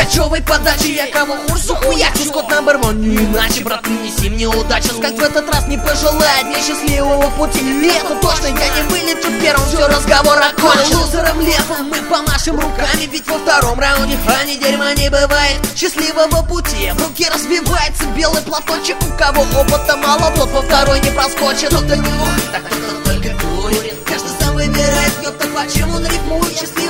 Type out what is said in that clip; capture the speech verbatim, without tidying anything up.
кочевой подачи. Я кого курсу хуячу, скот номер ван. Не иначе, брат, принеси мне удачу. Скальд в этот раз не пожелает мне счастливого пути. Это точно, я не вылечу первым, все, разговор окончен. Лузером летом мы помашем руками, ведь во втором раунде хани дерьма не бывает. Счастливого пути, в руке развивается белый платочек. У кого опыта мало, тот во второй не проскочит. Кто-то не ух, так кто-то только курит. Каждый сам выбирает, ёпта, почему он рифмует. Счастливый